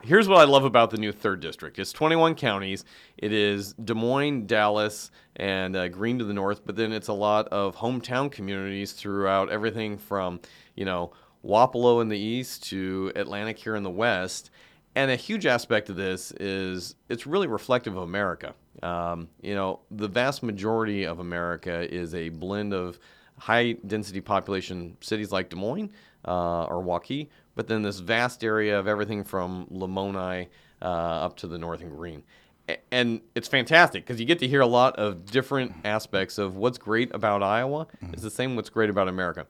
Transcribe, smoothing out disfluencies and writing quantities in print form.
Here's what I love about the new third district. It's 21 counties. It is Des Moines, Dallas, and Greene to the north, but then it's a lot of hometown communities throughout everything from, Wapello in the east to Atlantic here in the west. And a huge aspect of this is it's really reflective of America. The vast majority of America is a blend of high density population cities like Des Moines or Waukee, but then this vast area of everything from Lamoni up to the north and Greene. And it's fantastic because you get to hear a lot of different aspects of what's great about Iowa is the same what's great about America.